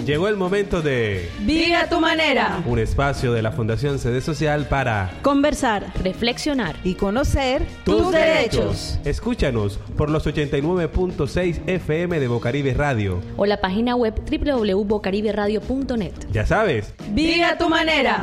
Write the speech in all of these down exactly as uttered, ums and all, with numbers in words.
Llegó el momento de Vive a tu manera. Un espacio de la Fundación Sede Social para conversar, reflexionar y conocer tus, tus derechos. derechos. Escúchanos por los ochenta y nueve punto seis F M de Bocaribe Radio o la página web doble u doble u doble u punto bocaribe radio punto net. Ya sabes, vive a tu manera.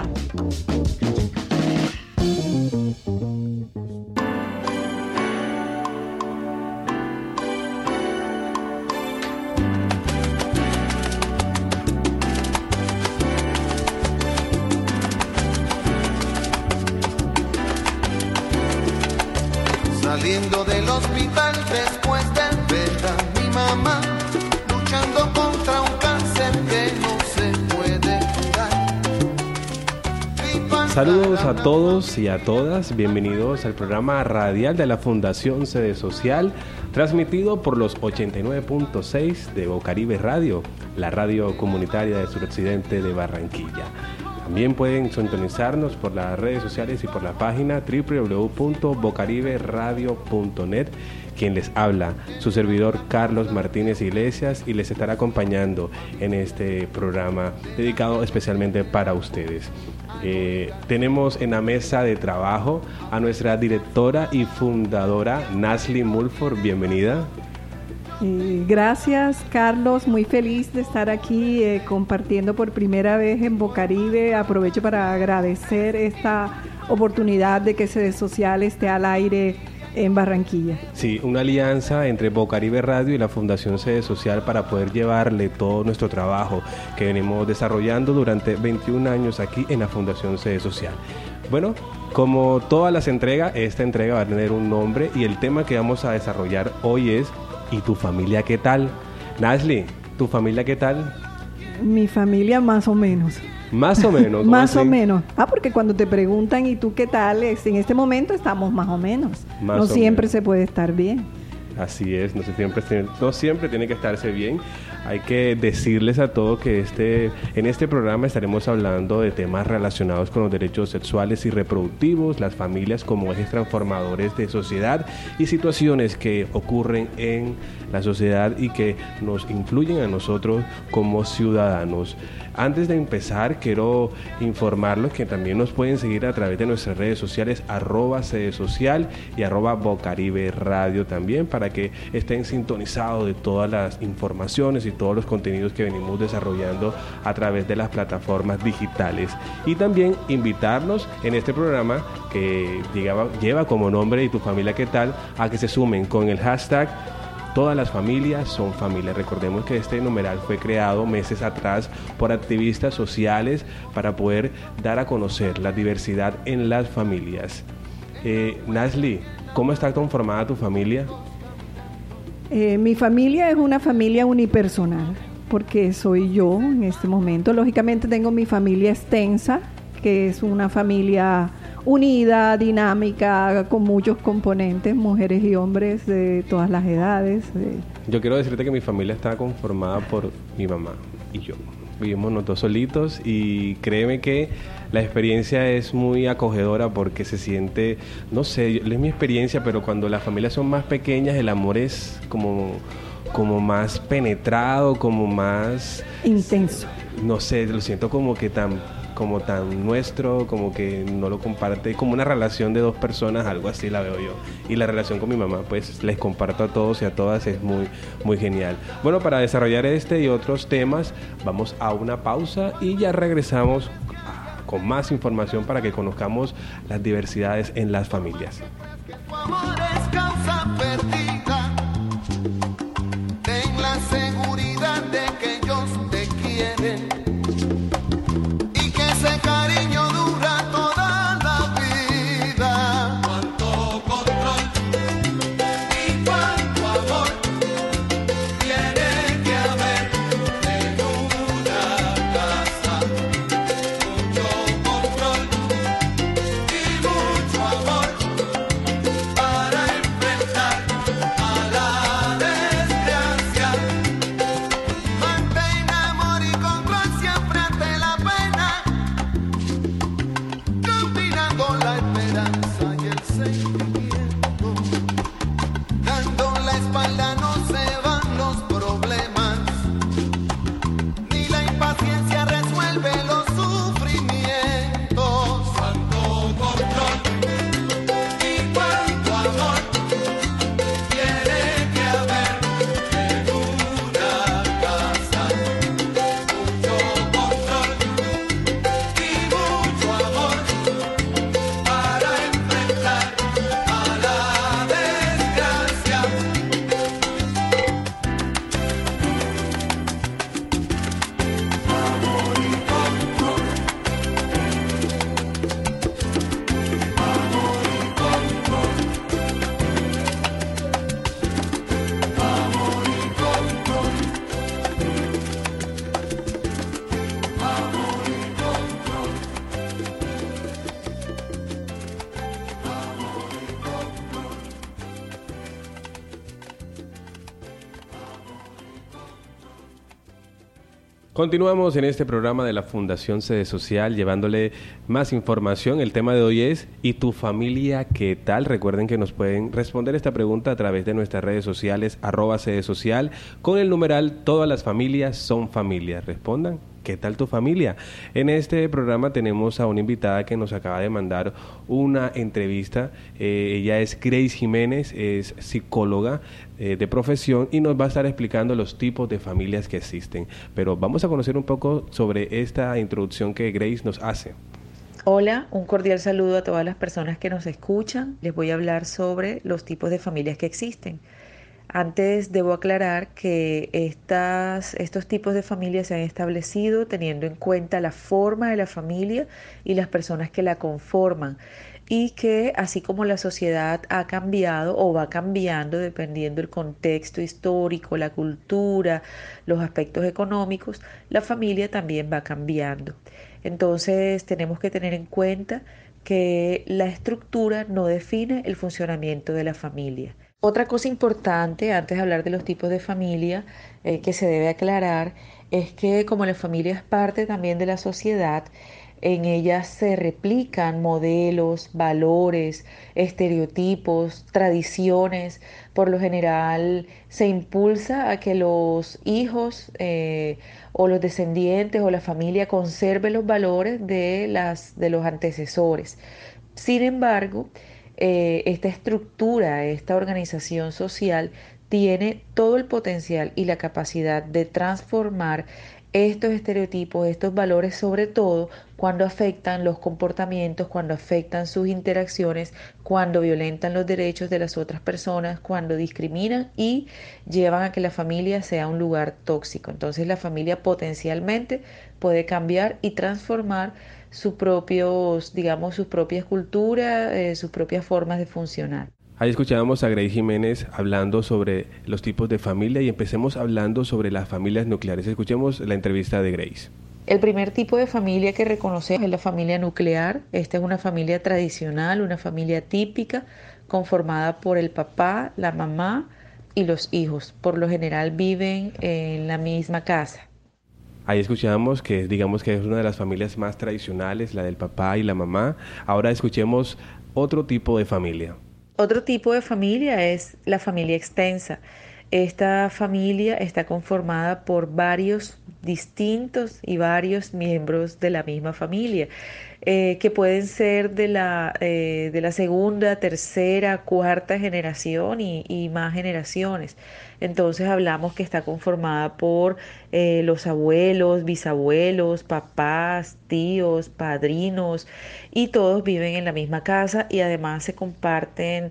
Saliendo del hospital después de ver a mi mamá luchando contra un cáncer que no se puede curar. Saludos a todos y a todas, bienvenidos al programa radial de la Fundación Sede Social, transmitido por los ochenta y nueve punto seis de Bocaribe Radio, la radio comunitaria del suroccidente de Barranquilla. También pueden sintonizarnos por las redes sociales y por la página doble u doble u doble u punto bocaribe radio punto net. Quien les habla, su servidor Carlos Martínez Iglesias, y les estará acompañando en este programa dedicado especialmente para ustedes. Eh, tenemos en la mesa de trabajo a nuestra directora y fundadora, Nasli Mulford. Bienvenida. Eh, gracias, Carlos, muy feliz de estar aquí eh, compartiendo por primera vez en Bocaribe. Aprovecho para agradecer esta oportunidad de que Sede Social esté al aire en Barranquilla. Sí, una alianza entre Bocaribe Radio y la Fundación Sede Social para poder llevarle todo nuestro trabajo que venimos desarrollando durante veintiún años aquí en la Fundación Sede Social. Bueno, como todas las entregas, esta entrega va a tener un nombre y el tema que vamos a desarrollar hoy es ¿y tu familia qué tal? Nasli, ¿tu familia qué tal? Mi familia más o menos. Más o menos. Más o menos. Ah, porque cuando te preguntan ¿y tú qué tal? En este momento estamos más o menos. Más no o siempre menos. Se puede estar bien. Así es, no siempre, no siempre tiene que estarse bien. Hay que decirles a todos que este, en este programa estaremos hablando de temas relacionados con los derechos sexuales y reproductivos, las familias como ejes transformadores de sociedad y situaciones que ocurren en la sociedad y que nos influyen a nosotros como ciudadanos. Antes de empezar, quiero informarlos que también nos pueden seguir a través de nuestras redes sociales, arroba Sede Social y arroba Bocaribe Radio también, para que estén sintonizados de todas las informaciones y todos los contenidos que venimos desarrollando a través de las plataformas digitales. Y también invitarlos en este programa que lleva, lleva como nombre ¿y tu familia qué tal? A que se sumen con el hashtag Todas las familias son familias. Recordemos que este numeral fue creado meses atrás por activistas sociales para poder dar a conocer la diversidad en las familias. Eh, Nasli, ¿cómo está conformada tu familia? Eh, mi familia es una familia unipersonal, porque soy yo en este momento. Lógicamente tengo mi familia extensa, que es una familia unida, dinámica, con muchos componentes, mujeres y hombres de todas las edades. De... Yo quiero decirte que mi familia está conformada por mi mamá y yo. Vivimos nosotros solitos y créeme que la experiencia es muy acogedora porque se siente, no sé, es mi experiencia, pero cuando las familias son más pequeñas el amor es como, como más penetrado, como más... intenso. No sé, lo siento como que tan... como tan nuestro, como que no lo comparte, como una relación de dos personas, algo así la veo yo. Y la relación con mi mamá, pues les comparto a todos y a todas, es muy, muy genial. Bueno, para desarrollar este y otros temas, vamos a una pausa y ya regresamos con más información para que conozcamos las diversidades en las familias. Tu amor es causa perdida. Ten la seguridad de que ellos te quieren. Ese cariño dura toda la vida. Cuánto control y cuánto amor tiene que haber en una casa. Mucho control y mucho amor para enfrentar Continuamos en este programa de la Fundación Sede Social llevándole más información. El tema de hoy es ¿y tu familia qué tal? Recuerden que nos pueden responder esta pregunta a través de nuestras redes sociales arroba Sede Social con el numeral todas las familias son familias. Respondan. ¿Qué tal tu familia? En este programa tenemos a una invitada que nos acaba de mandar una entrevista. Eh, ella es Grace Jiménez, es psicóloga eh, de profesión y nos va a estar explicando los tipos de familias que existen. Pero vamos a conocer un poco sobre esta introducción que Grace nos hace. Hola, un cordial saludo a todas las personas que nos escuchan. Les voy a hablar sobre los tipos de familias que existen. Antes debo aclarar que estas, estos tipos de familias se han establecido teniendo en cuenta la forma de la familia y las personas que la conforman, y que así como la sociedad ha cambiado o va cambiando dependiendo del contexto histórico, la cultura, los aspectos económicos, la familia también va cambiando. Entonces tenemos que tener en cuenta que la estructura no define el funcionamiento de la familia. Otra cosa importante antes de hablar de los tipos de familia eh, que se debe aclarar es que como la familia es parte también de la sociedad, en ella se replican modelos, valores, estereotipos, tradiciones. Por lo general se impulsa a que los hijos eh, o los descendientes o la familia conserven los valores de, las, de los antecesores. Sin embargo, Eh, esta estructura, esta organización social tiene todo el potencial y la capacidad de transformar estos estereotipos, estos valores, sobre todo cuando afectan los comportamientos, cuando afectan sus interacciones, cuando violentan los derechos de las otras personas, cuando discriminan y llevan a que la familia sea un lugar tóxico. Entonces la familia potencialmente puede cambiar y transformar sus propios, digamos, sus propias culturas, eh, sus propias formas de funcionar. Ahí escuchábamos a Grace Jiménez hablando sobre los tipos de familia y empecemos hablando sobre las familias nucleares. Escuchemos la entrevista de Grace. El primer tipo de familia que reconocemos es la familia nuclear. Esta es una familia tradicional, una familia típica, conformada por el papá, la mamá y los hijos. Por lo general viven en la misma casa. Ahí escuchamos que digamos que es una de las familias más tradicionales, la del papá y la mamá. Ahora escuchemos otro tipo de familia. Otro tipo de familia es la familia extensa. Esta familia está conformada por varios distintos y varios miembros de la misma familia, eh, que pueden ser de la, eh, de la segunda, tercera, cuarta generación y, y más generaciones. Entonces hablamos que está conformada por eh, los abuelos, bisabuelos, papás, tíos, padrinos, y todos viven en la misma casa y además se comparten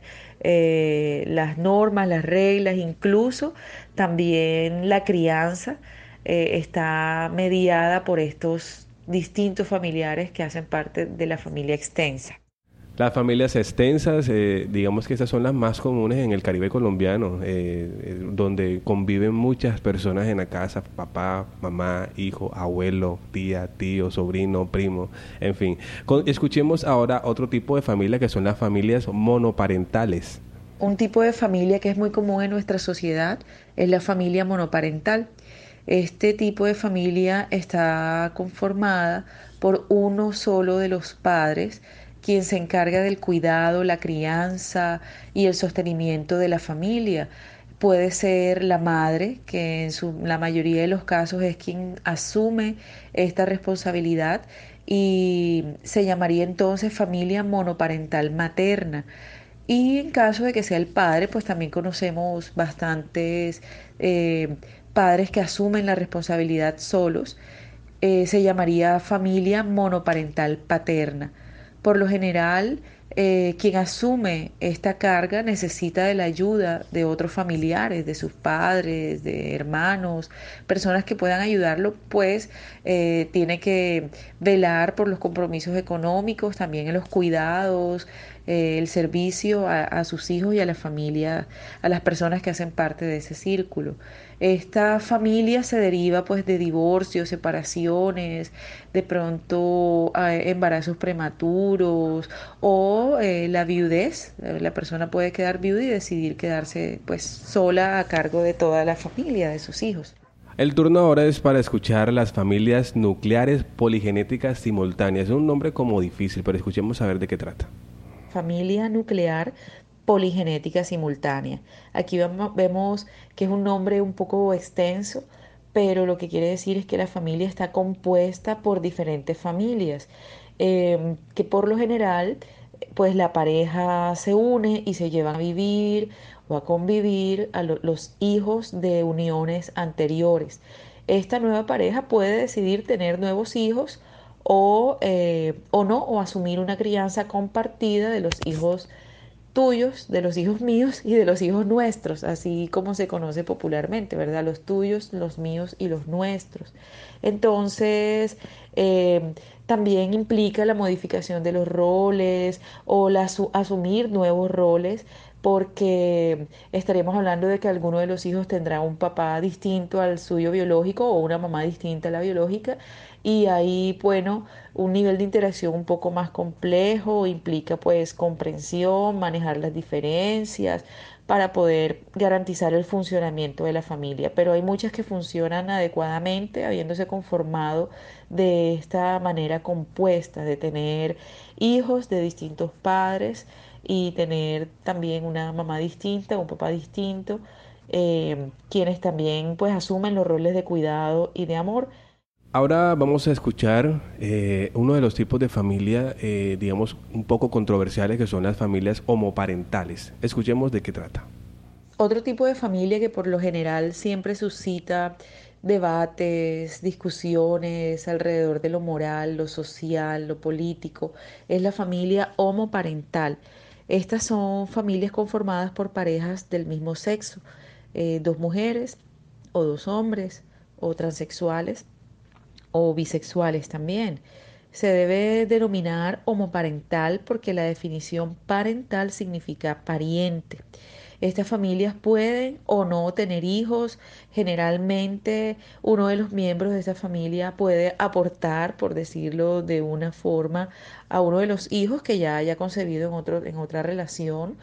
eh, las normas, las reglas, incluso también la crianza eh, está mediada por estos distintos familiares que hacen parte de la familia extensa. Las familias extensas, eh, digamos que estas son las más comunes en el Caribe colombiano, eh, eh, donde conviven muchas personas en la casa, papá, mamá, hijo, abuelo, tía, tío, sobrino, primo, en fin. Con, escuchemos ahora otro tipo de familia que son las familias monoparentales. Un tipo de familia que es muy común en nuestra sociedad es la familia monoparental. Este tipo de familia está conformada por uno solo de los padres, quien se encarga del cuidado, la crianza y el sostenimiento de la familia. Puede ser la madre, que en su, la mayoría de los casos es quien asume esta responsabilidad, y se llamaría entonces familia monoparental materna. Y en caso de que sea el padre, pues también conocemos bastantes eh, padres que asumen la responsabilidad solos. Eh, se llamaría familia monoparental paterna. Por lo general, eh, quien asume esta carga necesita de la ayuda de otros familiares, de sus padres, de hermanos, personas que puedan ayudarlo, pues eh, tiene que velar por los compromisos económicos, también en los cuidados, eh, el servicio a, a sus hijos y a la familia, a las personas que hacen parte de ese círculo. Esta familia se deriva pues de divorcios, separaciones, de pronto eh, embarazos prematuros o eh, la viudez. La persona puede quedar viuda y decidir quedarse pues sola a cargo de toda la familia, de sus hijos. El turno ahora es para escuchar las familias nucleares poligenéticas simultáneas. Es un nombre como difícil, pero escuchemos a ver de qué trata. Familia nuclear poligenética simultánea. Aquí vemos, vemos que es un nombre un poco extenso, pero lo que quiere decir es que la familia está compuesta por diferentes familias, eh, que por lo general, pues la pareja se une y se llevan a vivir o a convivir a lo- los hijos de uniones anteriores. Esta nueva pareja puede decidir tener nuevos hijos o, eh, o no, o asumir una crianza compartida de los hijos tuyos, de los hijos míos y de los hijos nuestros, así como se conoce popularmente, ¿verdad? Los tuyos, los míos y los nuestros. Entonces, eh, también implica la modificación de los roles o la asu- asumir nuevos roles, porque estaremos hablando de que alguno de los hijos tendrá un papá distinto al suyo biológico o una mamá distinta a la biológica, y ahí, bueno, un nivel de interacción un poco más complejo, implica pues comprensión, manejar las diferencias para poder garantizar el funcionamiento de la familia. Pero hay muchas que funcionan adecuadamente, habiéndose conformado de esta manera compuesta de tener hijos de distintos padres y tener también una mamá distinta, un papá distinto, eh, quienes también pues asumen los roles de cuidado y de amor. Ahora vamos a escuchar eh, uno de los tipos de familia, eh, digamos, un poco controversiales, que son las familias homoparentales. Escuchemos de qué trata. Otro tipo de familia que por lo general siempre suscita debates, discusiones alrededor de lo moral, lo social, lo político, es la familia homoparental. Estas son familias conformadas por parejas del mismo sexo, eh, dos mujeres o dos hombres o transexuales o bisexuales también. Se debe denominar homoparental porque la definición parental significa pariente. Estas familias pueden o no tener hijos. Generalmente uno de los miembros de esa familia puede aportar, por decirlo de una forma, a uno de los hijos que ya haya concebido en otro, en otra relación,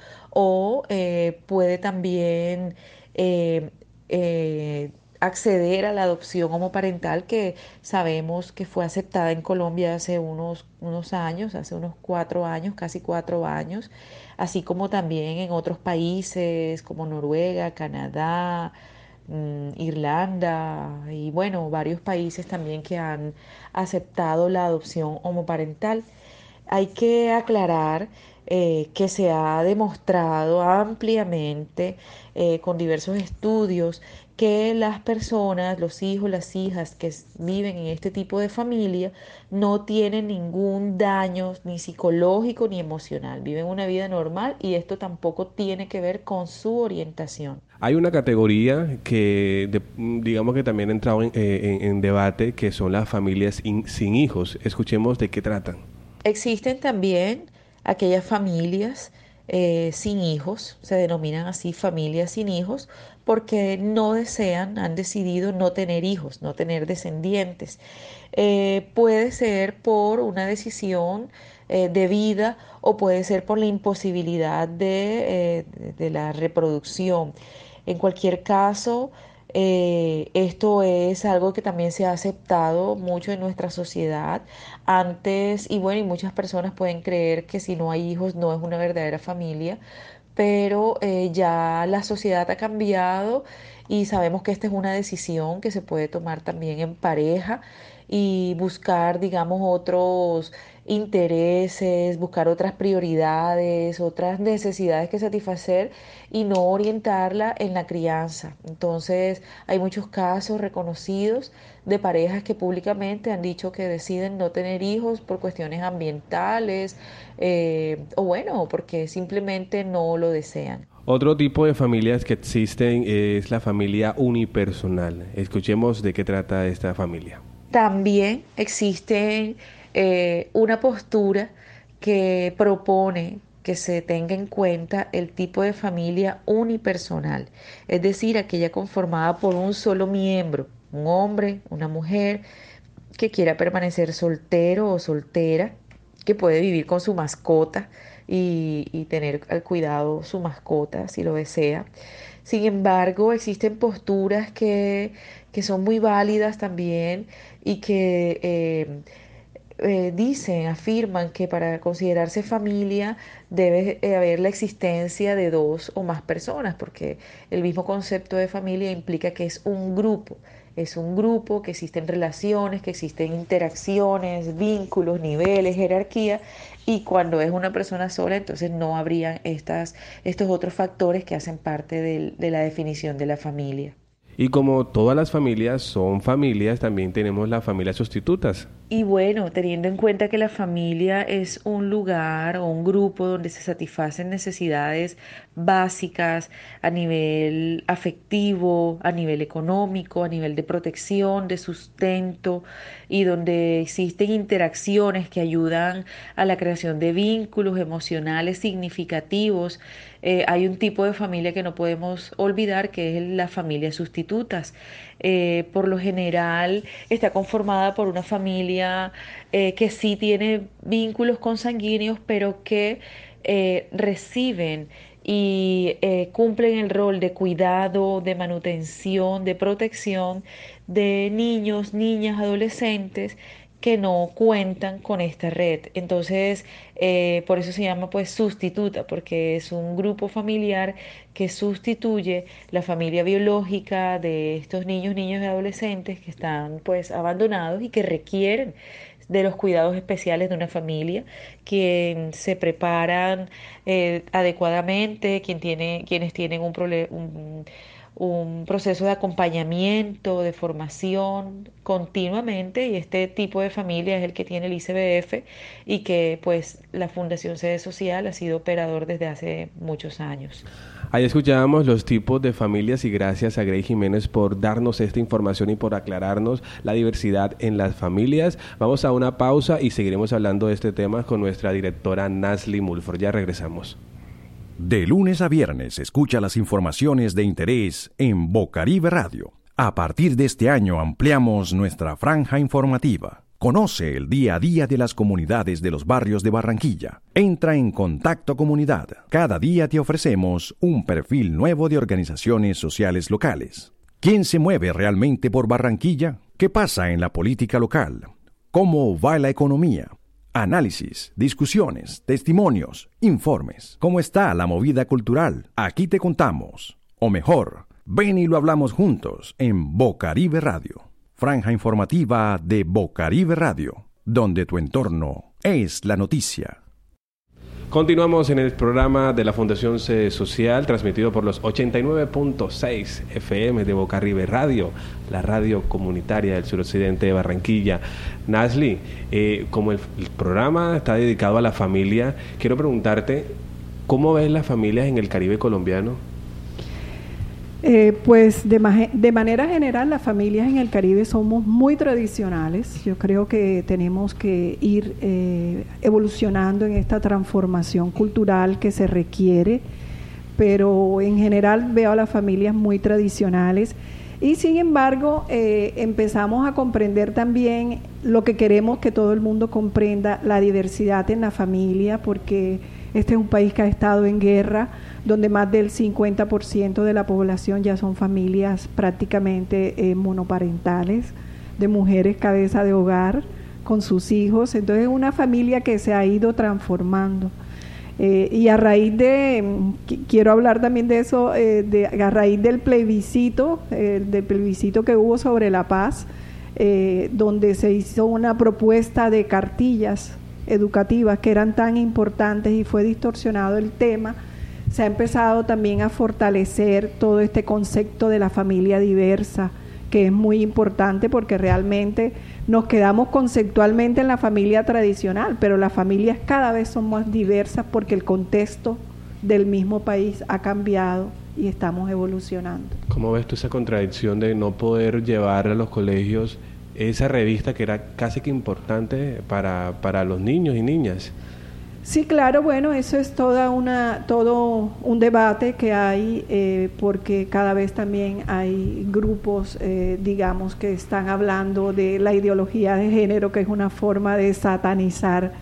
o eh, puede también eh, eh, acceder a la adopción homoparental, que sabemos que fue aceptada en Colombia hace unos, unos años, hace unos cuatro años, casi cuatro años, así como también en otros países como Noruega, Canadá, mm, Irlanda y bueno, varios países también que han aceptado la adopción homoparental. Hay que aclarar eh, que se ha demostrado ampliamente eh, con diversos estudios que las personas, los hijos, las hijas que s- viven en este tipo de familia no tienen ningún daño ni psicológico ni emocional. Viven una vida normal y esto tampoco tiene que ver con su orientación. Hay una categoría que, de- digamos que también ha entrado en, eh, en- en debate, que son las familias in- sin hijos. Escuchemos de qué tratan. Existen también aquellas familias eh, sin hijos, se denominan así familias sin hijos, porque no desean, han decidido no tener hijos, no tener descendientes. Eh, puede ser por una decisión eh, de vida o puede ser por la imposibilidad de, eh, de de la reproducción. En cualquier caso, eh, esto es algo que también se ha aceptado mucho en nuestra sociedad antes, y bueno, y muchas personas pueden creer que si no hay hijos no es una verdadera familia, pero eh, ya la sociedad ha cambiado y sabemos que esta es una decisión que se puede tomar también en pareja y buscar, digamos, otros intereses, buscar otras prioridades, otras necesidades que satisfacer y no orientarla en la crianza. Entonces, hay muchos casos reconocidos de parejas que públicamente han dicho que deciden no tener hijos por cuestiones ambientales, eh, o bueno, porque simplemente no lo desean. Otro tipo de familias que existen es la familia unipersonal. Escuchemos de qué trata esta familia. También existe eh, una postura que propone que se tenga en cuenta el tipo de familia unipersonal, es decir, aquella conformada por un solo miembro, un hombre, una mujer, que quiera permanecer soltero o soltera, que puede vivir con su mascota y, y tener al cuidado su mascota si lo desea. Sin embargo, existen posturas que, que son muy válidas también y que eh, eh, dicen, afirman que para considerarse familia debe eh, haber la existencia de dos o más personas, porque el mismo concepto de familia implica que es un grupo. Es un grupo, que existen relaciones, que existen interacciones, vínculos, niveles, jerarquía, y cuando es una persona sola, entonces no habrían estas, estos otros factores que hacen parte del, de la definición de la familia. Y como todas las familias son familias, también tenemos las familias sustitutas. Y bueno, teniendo en cuenta que la familia es un lugar o un grupo donde se satisfacen necesidades básicas a nivel afectivo, a nivel económico, a nivel de protección, de sustento, y donde existen interacciones que ayudan a la creación de vínculos emocionales significativos, eh, hay un tipo de familia que no podemos olvidar, que es las familias sustitutas. Eh, por lo general está conformada por una familia eh, que sí tiene vínculos consanguíneos, pero que eh, reciben y eh, cumplen el rol de cuidado, de manutención, de protección de niños, niñas, adolescentes que no cuentan con esta red. Entonces, eh, por eso se llama pues sustituta, porque es un grupo familiar que sustituye la familia biológica de estos niños, niños y adolescentes que están pues abandonados y que requieren de los cuidados especiales de una familia, quien se preparan eh, adecuadamente, quien tiene, quienes tienen un problema, un, un proceso de acompañamiento, de formación continuamente, y este tipo de familia es el que tiene el I C B F y que pues la Fundación Sede Social ha sido operador desde hace muchos años. Ahí escuchábamos los tipos de familias y gracias a Grey Jiménez por darnos esta información y por aclararnos la diversidad en las familias. Vamos a una pausa y seguiremos hablando de este tema con nuestra directora Nasli Mulford. Ya regresamos. De lunes a viernes escucha las informaciones de interés en Bocaribe Radio. A partir de este año ampliamos nuestra franja informativa. Conoce el día a día de las comunidades de los barrios de Barranquilla. Entra en Contacto Comunidad. Cada día te ofrecemos un perfil nuevo de organizaciones sociales locales. ¿Quién se mueve realmente por Barranquilla? ¿Qué pasa en la política local? ¿Cómo va la economía? Análisis, discusiones, testimonios, informes. ¿Cómo está la movida cultural? Aquí te contamos. O mejor, ven y lo hablamos juntos en Bocaribe Radio. Franja informativa de Bocaribe Radio, donde tu entorno es la noticia. Continuamos en el programa de la Fundación Sede Social, transmitido por los ochenta y nueve punto seis F M de Bocaribe Radio, la radio comunitaria del suroccidente de Barranquilla. Nasli, eh, como el, el programa está dedicado a la familia, quiero preguntarte, ¿cómo ves las familias en el Caribe colombiano? Eh, pues de, ma- de manera general las familias en el Caribe somos muy tradicionales. Yo creo que tenemos que ir eh, evolucionando en esta transformación cultural que se requiere, pero en general veo a las familias muy tradicionales y sin embargo eh, empezamos a comprender también lo que queremos que todo el mundo comprenda, la diversidad en la familia, porque este es un país que ha estado en guerra, donde más del cincuenta por ciento de la población ya son familias prácticamente eh, monoparentales, de mujeres cabeza de hogar con sus hijos. Entonces es una familia que se ha ido transformando. Eh, y a raíz de, qu- quiero hablar también de eso, eh, de, a raíz del plebiscito, eh, del plebiscito que hubo sobre la paz, eh, donde se hizo una propuesta de cartillas educativas que eran tan importantes y fue distorsionado el tema, se ha empezado también a fortalecer todo este concepto de la familia diversa, que es muy importante porque realmente nos quedamos conceptualmente en la familia tradicional, pero las familias cada vez son más diversas porque el contexto del mismo país ha cambiado y estamos evolucionando. ¿Cómo ves tú esa contradicción de no poder llevar a los colegios esa revista que era casi que importante para, para los niños y niñas? Sí, claro, bueno, eso es toda una, todo un debate que hay, eh, porque cada vez también hay grupos, eh, digamos, que están hablando de la ideología de género, que es una forma de satanizar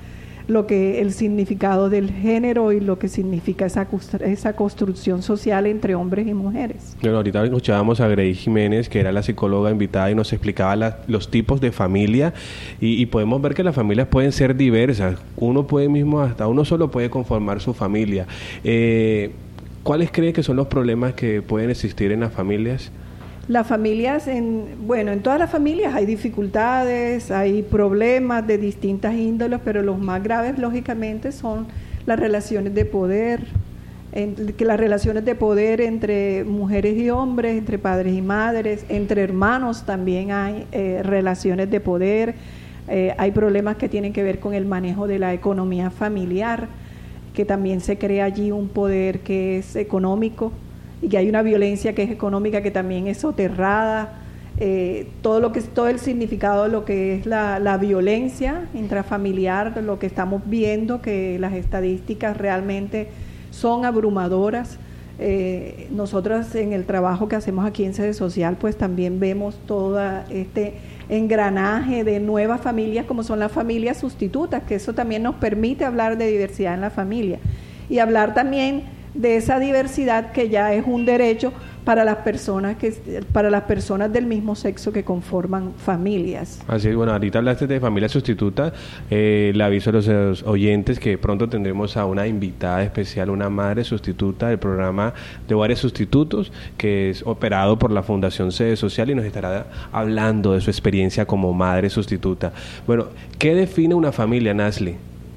lo que el significado del género y lo que significa esa, esa construcción social entre hombres y mujeres. Bueno, ahorita escuchábamos a Grey Jiménez, que era la psicóloga invitada, y nos explicaba la, los tipos de familia, y, y podemos ver que las familias pueden ser diversas. Uno puede mismo, hasta uno solo puede conformar su familia. Eh, ¿Cuáles cree que son los problemas que pueden existir en las familias? Las familias, en, bueno, en todas las familias hay dificultades, hay problemas de distintas índoles, pero los más graves, lógicamente, son las relaciones de poder, en, que las relaciones de poder entre mujeres y hombres, entre padres y madres, entre hermanos también hay eh, relaciones de poder, eh, hay problemas que tienen que ver con el manejo de la economía familiar, que también se crea allí un poder que es económico, y que hay una violencia que es económica, que también es soterrada, eh, todo lo que es todo el significado de lo que es la, la violencia intrafamiliar, lo que estamos viendo, que las estadísticas realmente son abrumadoras. Eh, nosotros en el trabajo que hacemos aquí en Sede Social, pues también vemos todo este engranaje de nuevas familias, como son las familias sustitutas, que eso también nos permite hablar de diversidad en la familia y hablar también de esa diversidad que ya es un derecho para las personas que para las personas del mismo sexo que conforman familias. Así es, bueno, ahorita hablaste de familia sustituta, eh, le aviso a los, a los oyentes que pronto tendremos a una invitada especial, una madre sustituta del programa de Hogares Sustitutos, que es operado por la Fundación Sede Social, y nos estará hablando de su experiencia como madre sustituta. Bueno, ¿qué define una familia, Nasli?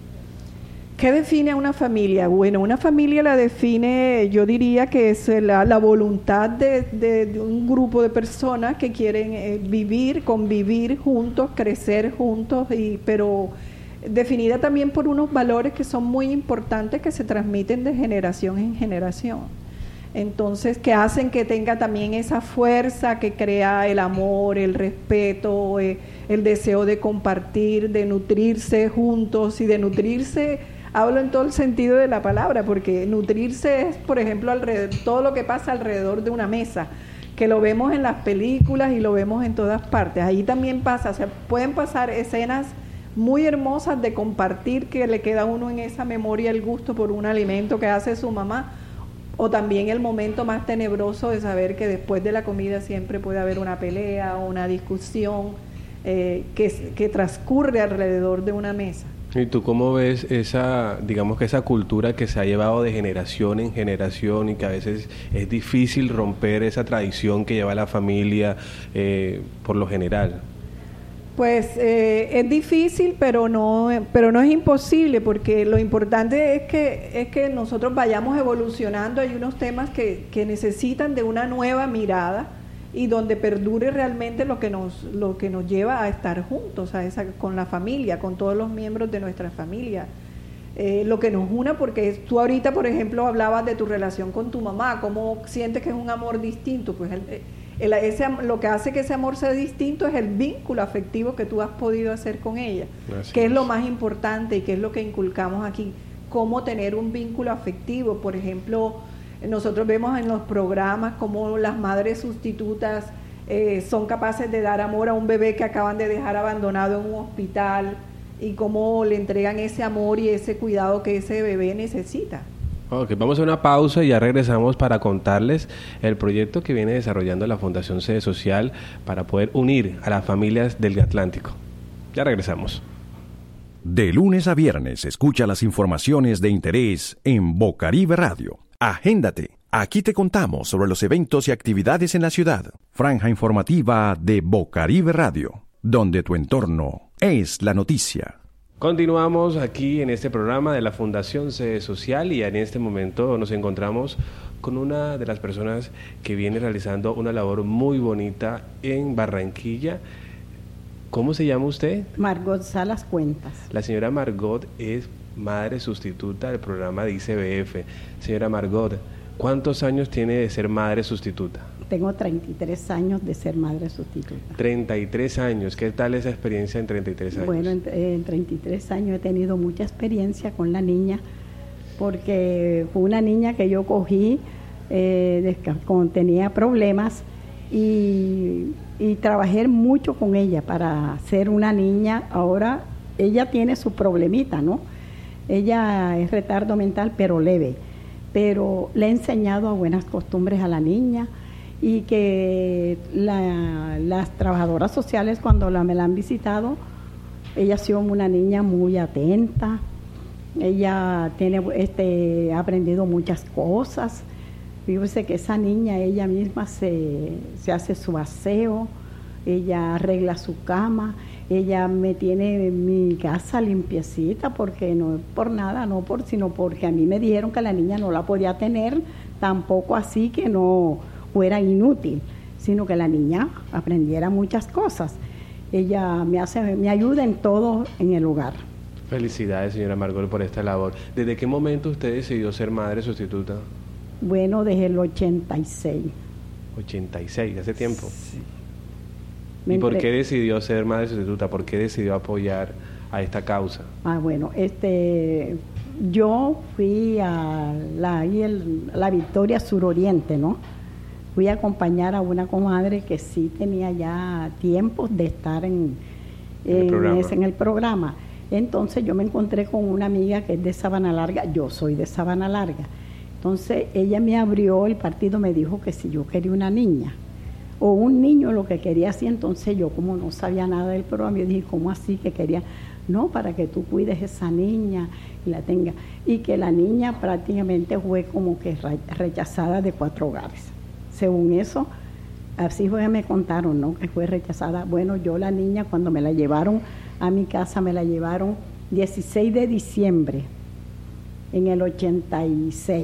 ¿Qué define a una familia? Bueno, una familia la define, yo diría que es la, la voluntad de, de, de un grupo de personas que quieren eh, vivir, convivir juntos, crecer juntos, y, pero definida también por unos valores que son muy importantes, que se transmiten de generación en generación. Entonces, que hacen que tenga también esa fuerza que crea el amor, el respeto, eh, el deseo de compartir, de nutrirse juntos y de nutrirse. Hablo en todo el sentido de la palabra, porque nutrirse es, por ejemplo, alrededor, todo lo que pasa alrededor de una mesa, que lo vemos en las películas y lo vemos en todas partes. Ahí también pasa, o sea, pueden pasar escenas muy hermosas de compartir, que le queda a uno en esa memoria el gusto por un alimento que hace su mamá, o también el momento más tenebroso de saber que después de la comida siempre puede haber una pelea o una discusión eh, que, que transcurre alrededor de una mesa. ¿Y tú cómo ves esa, digamos que esa cultura que se ha llevado de generación en generación, y que a veces es difícil romper esa tradición que lleva la familia eh, por lo general? Pues eh, es difícil, pero no, pero no es imposible, porque lo importante es que, es que nosotros vayamos evolucionando. Hay unos temas que, que necesitan de una nueva mirada, y donde perdure realmente lo que nos lo que nos lleva a estar juntos, a esa, con la familia, con todos los miembros de nuestra familia, eh, lo que nos una, porque tú ahorita, por ejemplo, hablabas de tu relación con tu mamá, cómo sientes que es un amor distinto. Pues el, el, ese, lo que hace que ese amor sea distinto es el vínculo afectivo que tú has podido hacer con ella, Gracias. Que es lo más importante y que es lo que inculcamos aquí, cómo tener un vínculo afectivo. Por ejemplo, nosotros vemos en los programas cómo las madres sustitutas eh, son capaces de dar amor a un bebé que acaban de dejar abandonado en un hospital, y cómo le entregan ese amor y ese cuidado que ese bebé necesita. Ok, vamos a una pausa y ya regresamos para contarles el proyecto que viene desarrollando la Fundación Sede Social para poder unir a las familias del Atlántico. Ya regresamos. De lunes a viernes escucha las informaciones de interés en Bocaribe Radio. Agéndate. Aquí te contamos sobre los eventos y actividades en la ciudad. Franja informativa de Bocaribe Radio, donde tu entorno es la noticia. Continuamos aquí en este programa de la Fundación Sede Social, y en este momento nos encontramos con una de las personas que viene realizando una labor muy bonita en Barranquilla. ¿Cómo se llama usted? Margot Salas Cuentas. La señora Margot es madre sustituta del programa de I C B F. Señora Margot, ¿cuántos años tiene de ser madre sustituta? Tengo treinta y tres años de ser madre sustituta. treinta y tres años. ¿Qué tal esa experiencia en treinta y tres años? Bueno, en, en treinta y tres años he tenido mucha experiencia con la niña, porque fue una niña que yo cogí eh, cuando tenía problemas, y, y trabajé mucho con ella para ser una niña. Ahora ella tiene su problemita, ¿no? ella es retardo mental, pero leve. Pero le he enseñado a buenas costumbres a la niña y que la, las trabajadoras sociales cuando la, me la han visitado, ella ha sido una niña muy atenta, ella tiene este, ha aprendido muchas cosas. Fíjese que esa niña, ella misma se, se hace su aseo, ella arregla su cama, ella me tiene mi casa limpiecita, porque no por nada, no por sino porque a mí me dijeron que la niña no la podía tener, tampoco así que no fuera inútil, sino que la niña aprendiera muchas cosas. Ella me hace, me ayuda en todo en el hogar. Felicidades, señora Margot, por esta labor. ¿Desde qué momento usted decidió ser madre sustituta? Bueno, desde el ochenta y seis. ochenta y seis, ¿hace tiempo? Sí. ¿Y por qué decidió ser madre sustituta? ¿Por qué decidió apoyar a esta causa? Ah, bueno, este, yo fui a la, el, la Victoria Suroriente, ¿no? Fui a acompañar a una comadre que sí tenía ya tiempos de estar en, en, el, programa. Ese, en el programa. Entonces yo me encontré con una amiga que es de Sabana Larga, yo soy de Sabana Larga. Entonces ella me abrió el partido, me dijo que si yo quería una niña o un niño, lo que quería así. Entonces yo, como no sabía nada del programa, yo dije, ¿cómo así que quería? No, para que tú cuides esa niña y la tenga. Y que la niña prácticamente fue como que rechazada de cuatro hogares. Según eso, así fue que me contaron, ¿no? Que fue rechazada. Bueno, yo la niña, cuando me la llevaron a mi casa, me la llevaron dieciséis de diciembre en el ochenta y seis.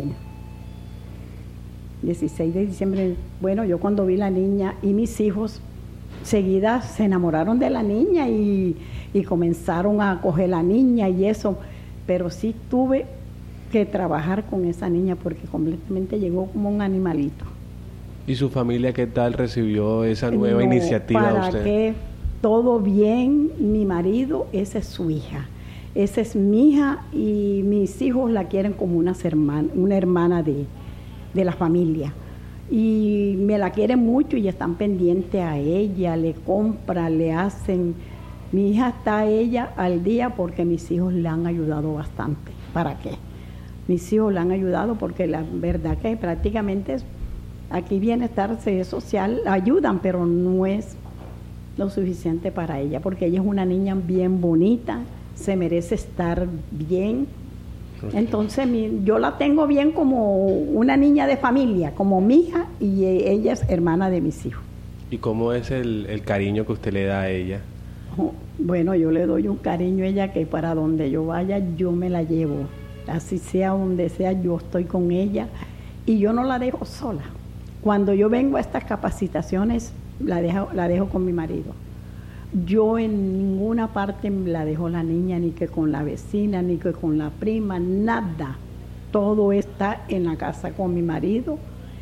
dieciséis de diciembre, bueno, yo cuando vi la niña y mis hijos, seguida se enamoraron de la niña y, y comenzaron a coger la niña y eso, pero sí tuve que trabajar con esa niña porque completamente llegó como un animalito. ¿Y su familia qué tal recibió esa nueva no, iniciativa para de usted? Que todo bien, mi marido, esa es su hija. Esa es mi hija y mis hijos la quieren como una hermana, una hermana de, de la familia. Y me la quieren mucho y están pendientes a ella, le compran, le hacen. Mi hija está a ella al día porque mis hijos le han ayudado bastante. ¿Para qué? Mis hijos le han ayudado porque la verdad que prácticamente aquí Bienestar Social ayudan, pero no es lo suficiente para ella, porque ella es una niña bien bonita, se merece estar bien. Okay. Entonces mi, yo la tengo bien como una niña de familia, como mi hija, y ella es hermana de mis hijos. ¿Y cómo es el, el cariño que usted le da a ella? Oh, bueno, yo le doy un cariño a ella que para donde yo vaya yo me la llevo, así sea donde sea, yo estoy con ella y yo no la dejo sola. Cuando yo vengo a estas capacitaciones la dejo, la dejo con mi marido. Yo en ninguna parte la dejo la niña, ni que con la vecina, ni que con la prima, nada. Todo está en la casa con mi marido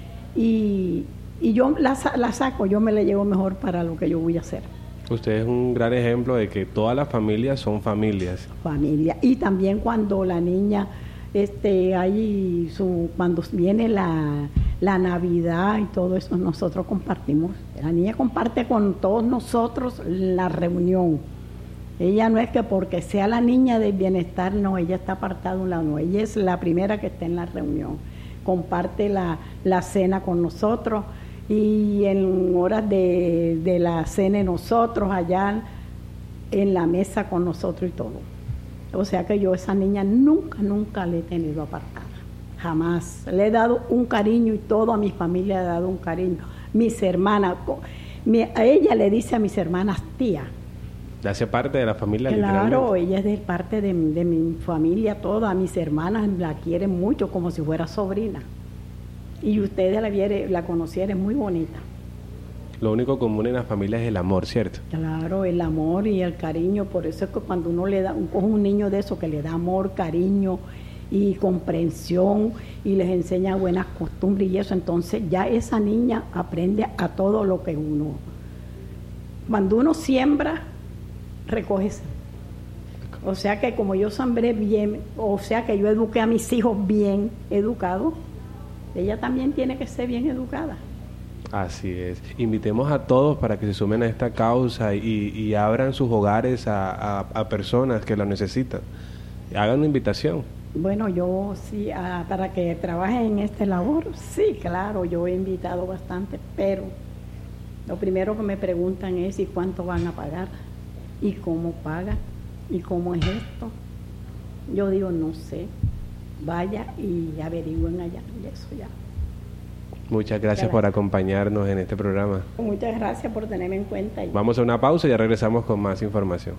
y, y yo la, la saco, yo me la llevo mejor para lo que yo voy a hacer. Usted es un gran ejemplo de que todas las familias son familias. Familia. Y también cuando la niña, este, hay su, cuando viene la... la Navidad y todo eso, nosotros compartimos. La niña comparte con todos nosotros la reunión. Ella no es que porque sea la niña del bienestar, no, ella está apartada de un lado, no, ella es la primera que está en la reunión. Comparte la, la cena con nosotros y en horas de, de la cena nosotros allá en la mesa con nosotros y todo. O sea que yo a esa niña nunca, nunca la he tenido apartada. Jamás. Le he dado un cariño y todo a mi familia le he dado un cariño. Mis hermanas, mi, a ella le dice a mis hermanas tía. ¿Hace parte de la familia? Claro, ella es de parte de, de mi familia toda. Mis hermanas la quieren mucho como si fuera sobrina. Y ustedes la, viere, la conocieron, es muy bonita. Lo único común en la familia es el amor, ¿cierto? Claro, el amor y el cariño. Por eso es que cuando uno le da, un, un niño de eso que le da amor, cariño y comprensión y les enseña buenas costumbres y eso, entonces ya esa niña aprende a todo lo que uno, cuando uno siembra, recoge. O sea que como yo sembré bien, o sea que yo eduqué a mis hijos bien educados, ella también tiene que ser bien educada. Así es. Invitemos a todos para que se sumen a esta causa y, y abran sus hogares a, a, a personas que lo necesitan. Hagan una invitación. Bueno, yo sí, ah, para que trabajen en este labor, sí, claro, yo he invitado bastante, pero lo primero que me preguntan es ¿y cuánto van a pagar? ¿Y cómo pagan? ¿Y cómo es esto? Yo digo, no sé, vaya y averigüen allá, y eso ya. Muchas gracias Gracias. por acompañarnos en este programa. Muchas gracias por tenerme en cuenta. Y Vamos a una pausa y ya regresamos con más información.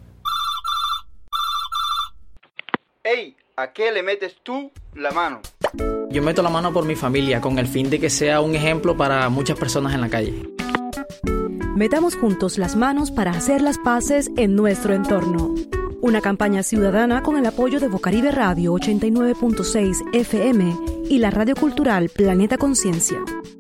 ¡Ey! ¿A qué le metes tú la mano? Yo meto la mano por mi familia con el fin de que sea un ejemplo para muchas personas en la calle. Metamos juntos las manos para hacer las paces en nuestro entorno. Una campaña ciudadana con el apoyo de Bocaribe Radio ochenta y nueve punto seis F M y la radio cultural Planeta Conciencia.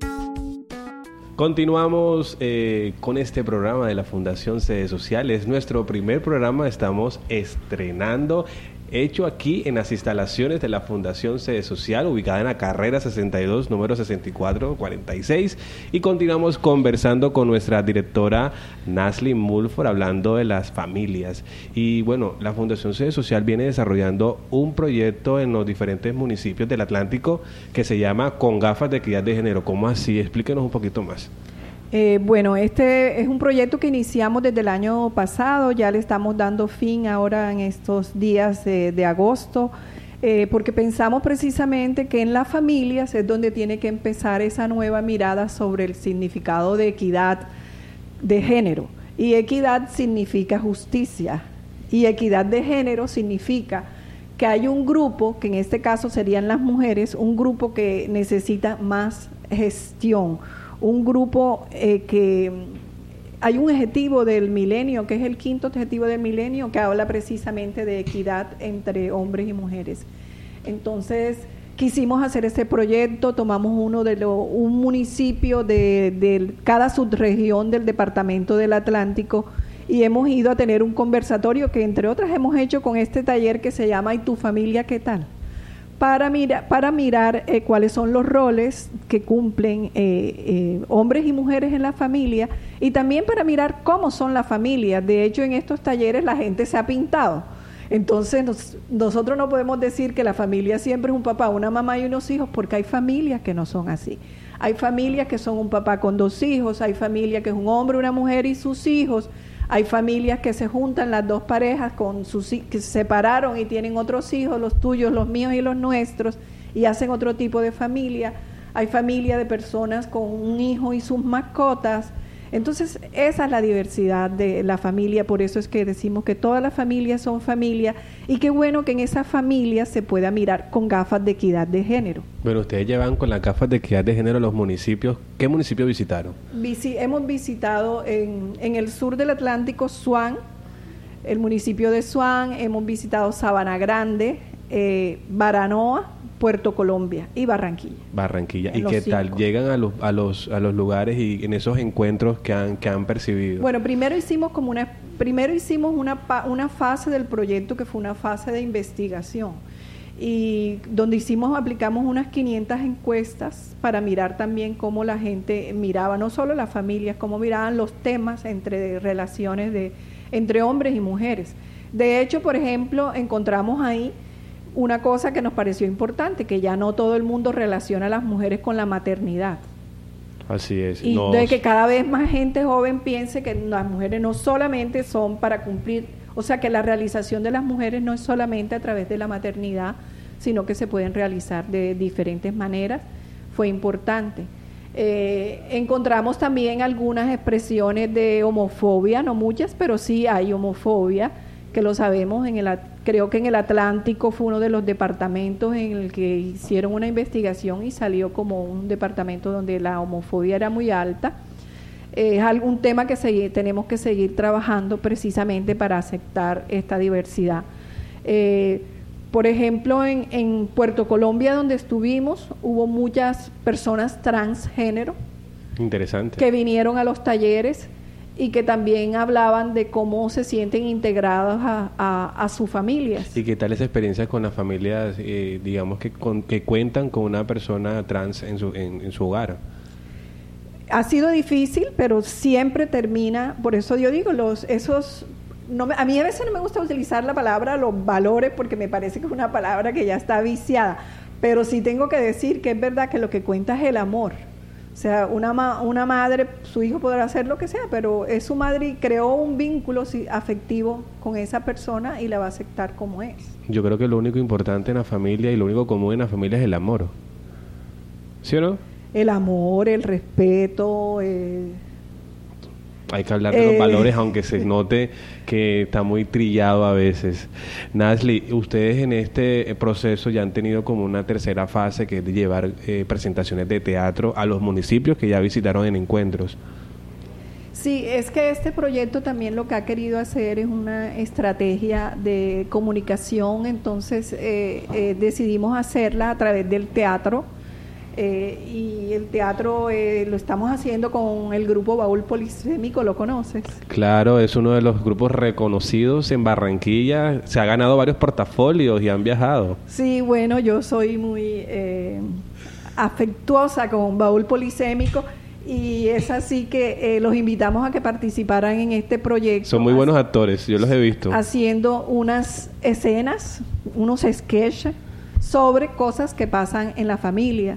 Continuamos eh, con este programa de la Fundación Sede Social. Es nuestro primer programa, estamos estrenando, hecho aquí en las instalaciones de la Fundación Sede Social, ubicada en la carrera sesenta y dos, número sesenta y cuatro cuarenta y seis. Y continuamos conversando con nuestra directora Nasli Mulford, hablando de las familias. Y bueno, la Fundación Sede Social viene desarrollando un proyecto en los diferentes municipios del Atlántico que se llama Con Gafas de Equidad de Género. ¿Cómo así? Explíquenos un poquito más. Eh, bueno, este es un proyecto que iniciamos desde el año pasado, ya le estamos dando fin ahora en estos días de, de agosto, eh, porque pensamos precisamente que en las familias es donde tiene que empezar esa nueva mirada sobre el significado de equidad de género. Y equidad significa justicia, y equidad de género significa que hay un grupo, que en este caso serían las mujeres, un grupo que necesita más gestión, un grupo eh, que hay un objetivo del milenio, que es el quinto objetivo del milenio, que habla precisamente de equidad entre hombres y mujeres. Entonces, quisimos hacer este proyecto, tomamos uno de los, un municipio de, de cada subregión del departamento del Atlántico y hemos ido a tener un conversatorio que entre otras hemos hecho con este taller que se llama ¿Y tu familia qué tal? Para, mira, para mirar eh, cuáles son los roles que cumplen eh, eh, hombres y mujeres en la familia y también para mirar cómo son las familias. De hecho, en estos talleres la gente se ha pintado. Entonces, nos, nosotros no podemos decir que la familia siempre es un papá, una mamá y unos hijos, porque hay familias que no son así. Hay familias que son un papá con dos hijos, hay familias que es un hombre, una mujer y sus hijos. Hay familias que se juntan las dos parejas con sus que se separaron y tienen otros hijos, los tuyos, los míos y los nuestros, y hacen otro tipo de familia. Hay familias de personas con un hijo y sus mascotas. Entonces, esa es la diversidad de la familia, por eso es que decimos que todas las familias son familias y qué bueno que en esas familias se pueda mirar con gafas de equidad de género. Bueno, ustedes llevan con las gafas de equidad de género a los municipios. ¿Qué municipios visitaron? Visi- hemos visitado en, en el sur del Atlántico, Suán, el municipio de Suán, hemos visitado Sabana Grande, eh, Baranoa, Puerto Colombia y Barranquilla. Barranquilla. ¿Y los qué cinco. tal? ¿Llegan a los, a los a los lugares y en esos encuentros que han que han percibido? Bueno, primero hicimos como una primero hicimos una pa- una fase del proyecto que fue una fase de investigación y donde hicimos aplicamos unas quinientas encuestas para mirar también cómo la gente miraba, no solo las familias, cómo miraban los temas entre relaciones de entre hombres y mujeres. De hecho, por ejemplo, encontramos ahí una cosa que nos pareció importante, que ya no todo el mundo relaciona a las mujeres con la maternidad. Así es. Y Nos- de que cada vez más gente joven piense que las mujeres no solamente son para cumplir, o sea, que la realización de las mujeres no es solamente a través de la maternidad, sino que se pueden realizar de diferentes maneras, fue importante. Eh, encontramos también algunas expresiones de homofobia, no muchas, pero sí hay homofobia, que lo sabemos, en el, creo que en el Atlántico fue uno de los departamentos en el que hicieron una investigación y salió como un departamento donde la homofobia era muy alta. Eh, es algún tema que se, tenemos que seguir trabajando precisamente para aceptar esta diversidad. Eh, por ejemplo, en, en Puerto Colombia, donde estuvimos, hubo muchas personas transgénero Interesante. que vinieron a los talleres y que también hablaban de cómo se sienten integrados a, a, a sus familias. ¿Y qué tal esa experiencia con las familias, eh, digamos, que, con, que cuentan con una persona trans en su, en, en su hogar? Ha sido difícil, pero siempre termina, por eso yo digo, los esos no me, a mí a veces no me gusta utilizar la palabra los valores porque me parece que es una palabra que ya está viciada, pero sí tengo que decir que es verdad que lo que cuenta es el amor. O sea, una, ma- una madre, su hijo podrá hacer lo que sea, pero es su madre y creó un vínculo sí, afectivo con esa persona y la va a aceptar como es. Yo creo que lo único importante en la familia y lo único común en la familia es el amor. ¿Sí o no? El amor, el respeto. Eh, Hay que hablar de los eh, valores, aunque se note que está muy trillado a veces. Nasli, ustedes en este proceso ya han tenido como una tercera fase, que es de llevar eh, presentaciones de teatro a los municipios que ya visitaron en encuentros. Sí, es que este proyecto también lo que ha querido hacer es una estrategia de comunicación, entonces eh, eh, decidimos hacerla a través del teatro. Eh, y el teatro eh, lo estamos haciendo con el grupo Baúl Polisémico, ¿lo conoces? Claro, es uno de los grupos reconocidos en Barranquilla, se ha ganado varios portafolios y han viajado. Sí, bueno, yo soy muy eh, afectuosa con Baúl Polisémico y es así que eh, los invitamos a que participaran en este proyecto. Son muy buenos actores, yo los he visto. Haciendo unas escenas, unos sketches sobre cosas que pasan en la familia.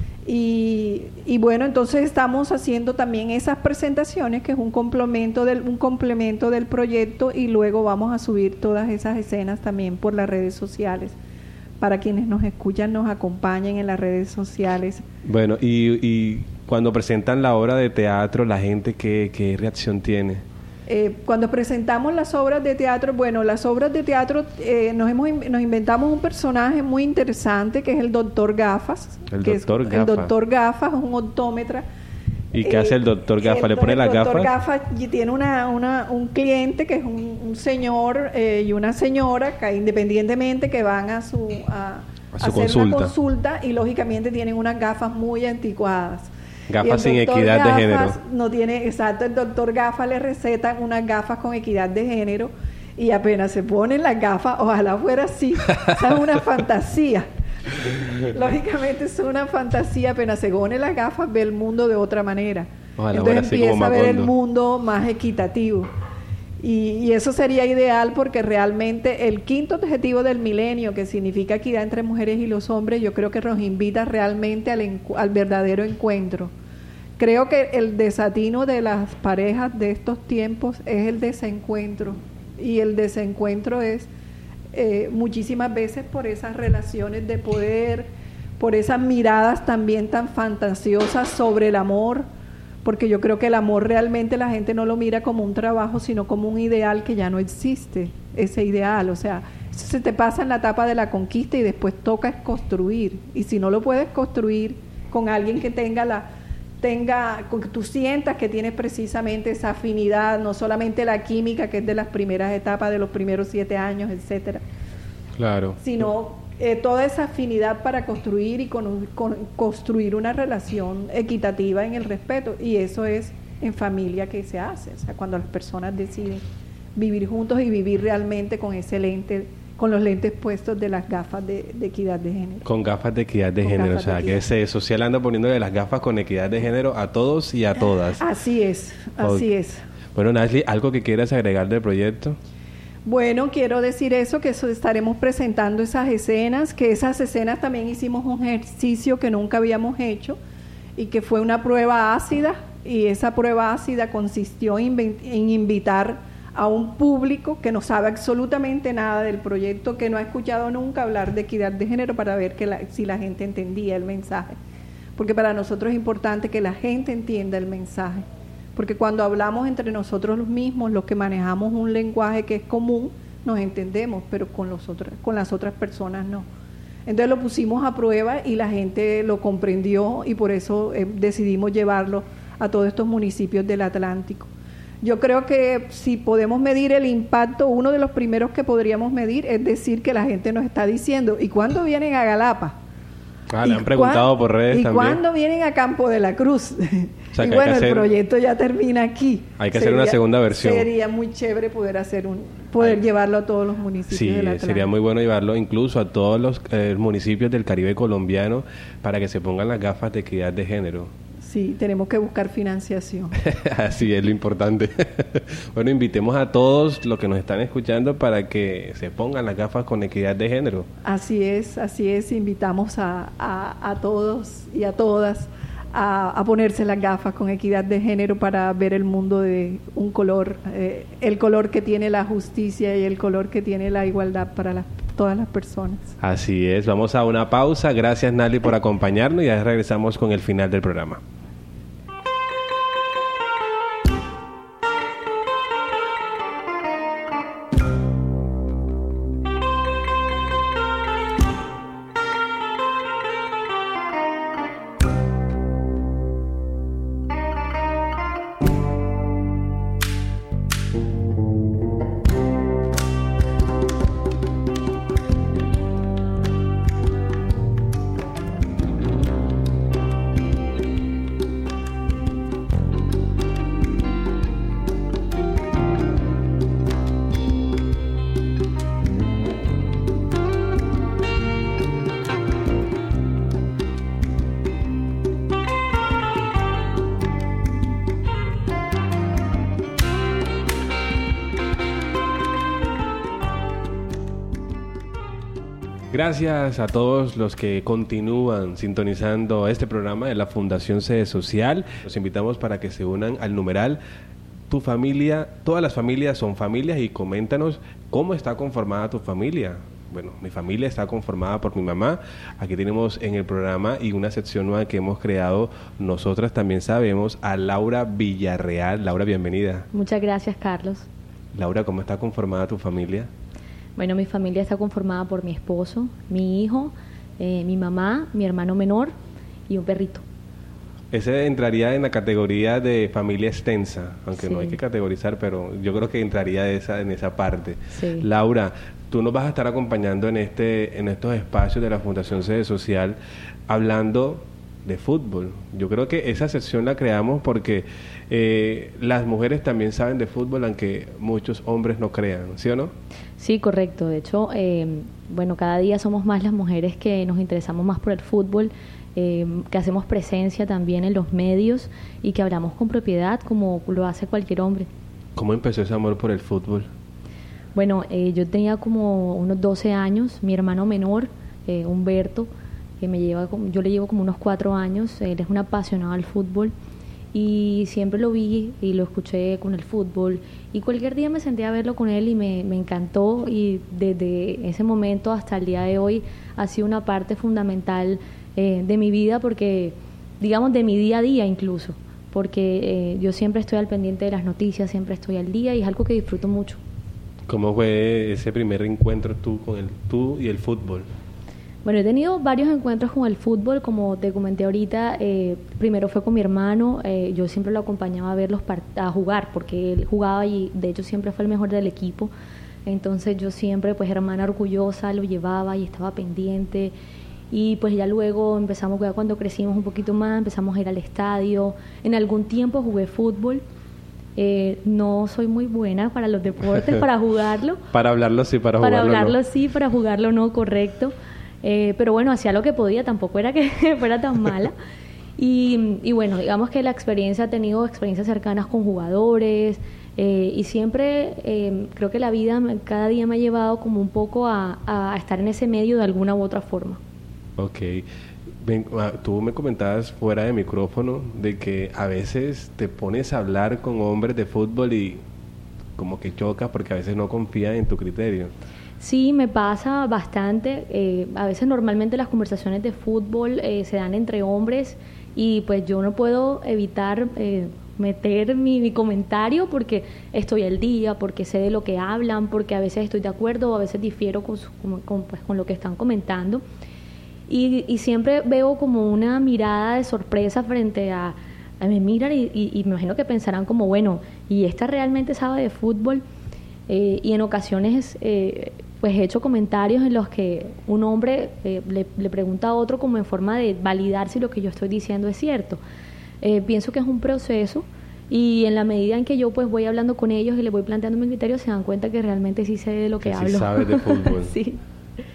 Y, y bueno, entonces estamos haciendo también esas presentaciones, que es un complemento del un complemento del proyecto, y luego vamos a subir todas esas escenas también por las redes sociales, para quienes nos escuchan, nos acompañen en las redes sociales. Bueno, y, y cuando presentan la obra de teatro, la gente, ¿qué, qué reacción tiene? Eh, cuando presentamos las obras de teatro, bueno, las obras de teatro eh, nos hemos nos inventamos un personaje muy interesante que es el doctor Gafas. El que doctor es, Gafas. El doctor Gafas es un optómetra. ¿Y qué eh, hace el doctor Gafas? El, ¿Le pone las gafas? El doctor Gafas tiene una, una, un cliente que es un, un señor eh, y una señora que independientemente que van a su a, a su hacer consulta. una consulta y lógicamente tienen unas gafas muy anticuadas. Gafas sin equidad Gafas de género. No tiene, exacto, el doctor Gafas le receta unas gafas con equidad de género y apenas se ponen las gafas, ojalá fuera así, esa es una fantasía. Lógicamente es una fantasía, apenas se pone las gafas ve el mundo de otra manera. Ojalá Entonces empieza a ver el Macondo. mundo más equitativo. Y, y eso sería ideal porque realmente el quinto objetivo del milenio, que significa equidad entre mujeres y los hombres, yo creo que nos invita realmente al, encu- al verdadero encuentro. Creo que el desatino de las parejas de estos tiempos es el desencuentro, y el desencuentro es eh, muchísimas veces por esas relaciones de poder, por esas miradas también tan fantasiosas sobre el amor, porque yo creo que el amor realmente la gente no lo mira como un trabajo, sino como un ideal que ya no existe, ese ideal. O sea, eso se te pasa en la etapa de la conquista y después toca es construir. Y si no lo puedes construir con alguien que tenga la, tenga, que tú sientas que tienes precisamente esa afinidad, no solamente la química, que es de las primeras etapas, de los primeros siete años, etcétera. Claro. Sino Eh, toda esa afinidad para construir y con, con, construir una relación equitativa en el respeto, y eso es en familia que se hace, o sea, cuando las personas deciden vivir juntos y vivir realmente con ese lente, con los lentes puestos de las gafas de, de equidad de género. Con gafas de equidad de Con género, o gafas de sea, que equidad. ese social anda poniéndole las gafas con equidad de género a todos y a todas. Así es, así Ok. es. Bueno, Nasli, ¿algo que quieras agregar del proyecto? Bueno, quiero decir eso, que eso estaremos presentando esas escenas, que esas escenas también hicimos un ejercicio que nunca habíamos hecho y que fue una prueba ácida, y esa prueba ácida consistió en, en invitar a un público que no sabe absolutamente nada del proyecto, que no ha escuchado nunca hablar de equidad de género, para ver que la, si la gente entendía el mensaje, porque para nosotros es importante que la gente entienda el mensaje. Porque cuando hablamos entre nosotros los mismos, los que manejamos un lenguaje que es común, nos entendemos, pero con, los otros, con las otras personas no. Entonces lo pusimos a prueba y la gente lo comprendió, y por eso eh, decidimos llevarlo a todos estos municipios del Atlántico. Yo creo que si podemos medir el impacto, uno de los primeros que podríamos medir es decir que la gente nos está diciendo, ¿y cuándo vienen a Galapa? Ah, le han preguntado por redes ¿Y también. cuándo vienen a Campo de la Cruz? O sea, y que bueno, hay que hacer, el proyecto ya termina aquí. Hay que hacer una segunda versión. Sería muy chévere poder hacer un, poder Ay. llevarlo a todos los municipios Sí, del Atlántico. sería muy bueno llevarlo incluso a todos los eh, municipios del Caribe colombiano, para que se pongan las gafas de equidad de género. Sí, tenemos que buscar financiación. Así es lo importante. Bueno, invitemos a todos los que nos están escuchando para que se pongan las gafas con equidad de género. Así es, así es. Invitamos a, a, a todos y a todas a, a ponerse las gafas con equidad de género para ver el mundo de un color, eh, el color que tiene la justicia y el color que tiene la igualdad para las todas las personas. Así es, vamos a una pausa. Gracias, Nali, por acompañarnos y ya regresamos con el final del programa. Gracias a todos los que continúan sintonizando este programa de la Fundación Sede Social. Los invitamos para que se unan al numeral Tu Familia. Todas las familias son familias y coméntanos cómo está conformada tu familia. Bueno, mi familia está conformada por mi mamá. Aquí tenemos en el programa y una sección nueva que hemos creado, nosotras también sabemos, a Laura Villarreal. Laura, bienvenida. Muchas gracias, Carlos. Laura, ¿cómo está conformada tu familia? Bueno, mi familia está conformada por mi esposo, mi hijo, eh, mi mamá, mi hermano menor y un perrito. Ese entraría en la categoría de familia extensa, aunque sí. No hay que categorizar, pero yo creo que entraría esa, en esa parte. Sí. Laura, tú nos vas a estar acompañando en este en estos espacios de la Fundación Sede Social hablando de fútbol. Yo creo que esa sección la creamos porque eh, las mujeres también saben de fútbol, aunque muchos hombres no crean, ¿sí o no? Sí, correcto. De hecho, eh, bueno, cada día somos más las mujeres que nos interesamos más por el fútbol, eh, que hacemos presencia también en los medios y que hablamos con propiedad como lo hace cualquier hombre. ¿Cómo empezó ese amor por el fútbol? Bueno, eh, yo tenía como unos doce años, mi hermano menor, eh, Humberto, que me lleva, yo le llevo como unos cuatro años, él es un apasionado al fútbol y siempre lo vi y lo escuché con el fútbol y cualquier día me senté a verlo con él y me, me encantó y desde ese momento hasta el día de hoy ha sido una parte fundamental eh, de mi vida porque, digamos, de mi día a día incluso, porque eh, yo siempre estoy al pendiente de las noticias, siempre estoy al día y es algo que disfruto mucho. ¿Cómo fue ese primer encuentro tú con el tú y el fútbol? Bueno, he tenido varios encuentros con el fútbol, como te comenté ahorita, eh, primero fue con mi hermano, eh, yo siempre lo acompañaba a verlos a jugar, porque él jugaba y de hecho siempre fue el mejor del equipo, entonces yo siempre, pues hermana orgullosa, lo llevaba y estaba pendiente, y pues ya luego empezamos, ya cuando crecimos un poquito más, empezamos a ir al estadio, en algún tiempo jugué fútbol, eh, no soy muy buena para los deportes, para jugarlo. Para hablarlo sí, para, para jugarlo hablarlo no. sí, para jugarlo no, correcto. Eh, pero bueno, hacía lo que podía, tampoco era que fuera tan mala. Y, y bueno, digamos que la experiencia ha tenido experiencias cercanas con jugadores eh, y siempre eh, creo que la vida cada día me ha llevado como un poco a, a estar en ese medio de alguna u otra forma. Ok. Ven, tú me comentabas fuera de micrófono de que a veces te pones a hablar con hombres de fútbol y como que chocas porque a veces no confían en tu criterio. Sí, me pasa bastante. Eh, a veces normalmente las conversaciones de fútbol eh, se dan entre hombres y pues yo no puedo evitar eh, meter mi, mi comentario porque estoy al día, porque sé de lo que hablan, porque a veces estoy de acuerdo o a veces difiero con, su, con, con, pues, con lo que están comentando. Y, y siempre veo como una mirada de sorpresa frente a... a me miran y, y, y me imagino que pensarán como, bueno, ¿y esta realmente sabe de fútbol? Eh, y en ocasiones eh, pues he hecho comentarios en los que un hombre eh, le, le pregunta a otro como en forma de validar si lo que yo estoy diciendo es cierto. Eh, pienso que es un proceso y en la medida en que yo pues voy hablando con ellos y les voy planteando mi criterio se dan cuenta que realmente sí sé de lo que, que hablo. Sí sabes de fútbol. Sí.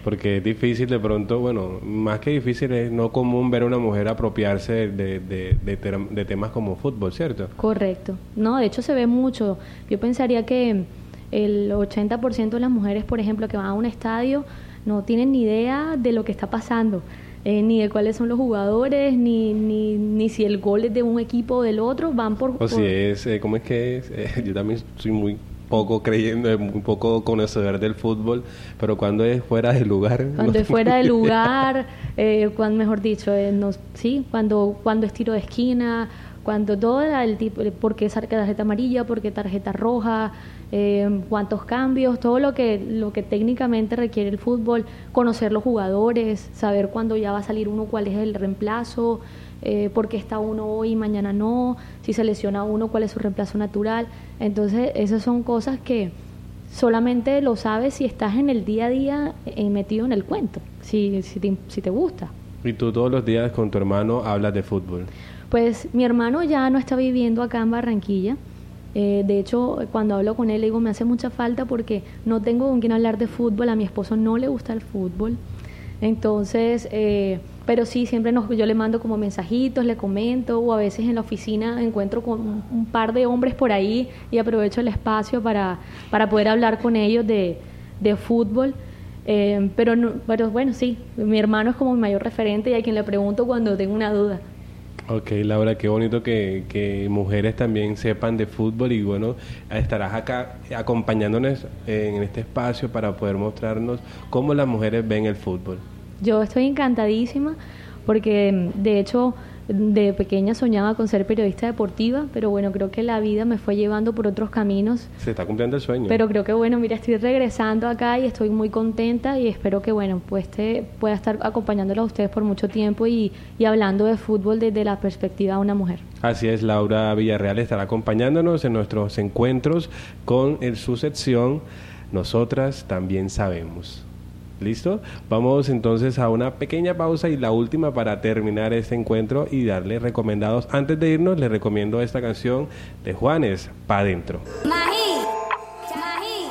Porque es difícil de pronto, bueno, más que difícil, es no común ver a una mujer apropiarse de, de, de, de, de temas como fútbol, ¿cierto? Correcto. No, de hecho se ve mucho. Yo pensaría que el ochenta por ciento de las mujeres, por ejemplo, que van a un estadio, no tienen ni idea de lo que está pasando. Eh, ni de cuáles son los jugadores, ni, ni, ni si el gol es de un equipo o del otro, van por... O por... si es, eh, ¿cómo es que es? Eh, yo también soy muy poco creyendo, muy poco conocedor del fútbol, pero cuando es fuera de lugar... Cuando no. es fuera de lugar, eh, cuando, mejor dicho, eh, no, sí, cuando, cuando es tiro de esquina, cuando todo el tipo, por qué tarjeta amarilla, por qué tarjeta roja, eh, cuántos cambios, todo lo que lo que técnicamente requiere el fútbol, conocer los jugadores, saber cuándo ya va a salir uno, cuál es el reemplazo, eh, por qué está uno hoy y mañana no, si se lesiona uno, cuál es su reemplazo natural. Entonces, esas son cosas que solamente lo sabes si estás en el día a día eh, metido en el cuento, si, si, te, si te gusta. Y tú todos los días con tu hermano hablas de fútbol. Pues mi hermano ya no está viviendo acá en Barranquilla. Eh, de hecho, cuando hablo con él, le digo, me hace mucha falta porque no tengo con quién hablar de fútbol. A mi esposo no le gusta el fútbol. Entonces, eh, pero sí, siempre nos, yo le mando como mensajitos, le comento, o a veces en la oficina encuentro con un, un par de hombres por ahí y aprovecho el espacio para, para poder hablar con ellos de, de fútbol. Eh, pero, no, pero bueno, sí, mi hermano es como mi mayor referente y a quien le pregunto cuando tengo una duda. Ok, Laura, qué bonito que, que mujeres también sepan de fútbol y bueno, estarás acá acompañándonos en este espacio para poder mostrarnos cómo las mujeres ven el fútbol. Yo estoy encantadísima porque de hecho de pequeña soñaba con ser periodista deportiva, pero bueno, creo que la vida me fue llevando por otros caminos. Se está cumpliendo el sueño. Pero creo que bueno, mira, estoy regresando acá y estoy muy contenta y espero que bueno, pues te pueda estar acompañándolos a ustedes por mucho tiempo y, y hablando de fútbol desde la perspectiva de una mujer. Así es, Laura Villarreal estará acompañándonos en nuestros encuentros con en su sección Nosotras También Sabemos. ¿Listo? Vamos entonces a una pequeña pausa y la última para terminar este encuentro y darle recomendados. Antes de irnos, les recomiendo esta canción de Juanes, Pa' Dentro. Mají, mají,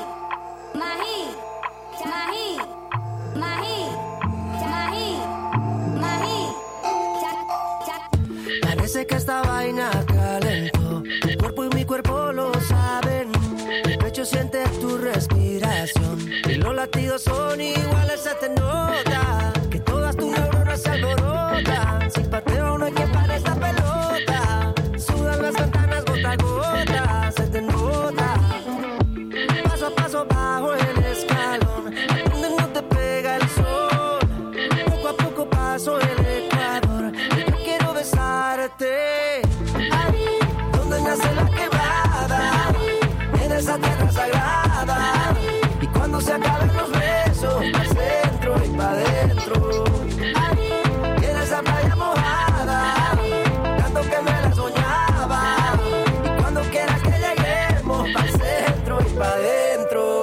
mají, mají, mají, mají, mají. Parece que esta vaina calentó. Tu cuerpo y mi cuerpo lo saben. Mi pecho siente tu respiración y los latidos son iguales, se te nota que todas tus neuronas se alborotan. Sin pateo no hay que parar esta pelota. Sudan las ventanas gota a gota, se te nota. Paso a paso bajo el escalón, donde no te pega el sol. Poco a poco paso el ecuador y yo quiero besarte. Ahí donde nace la quebrada, en esa tierra sagrada. Y cuando se acaben los besos, pa' centro y pa' dentro. Y en esa playa mojada, tanto que me la soñaba. Y cuando quieras que lleguemos, pa' centro y pa' dentro.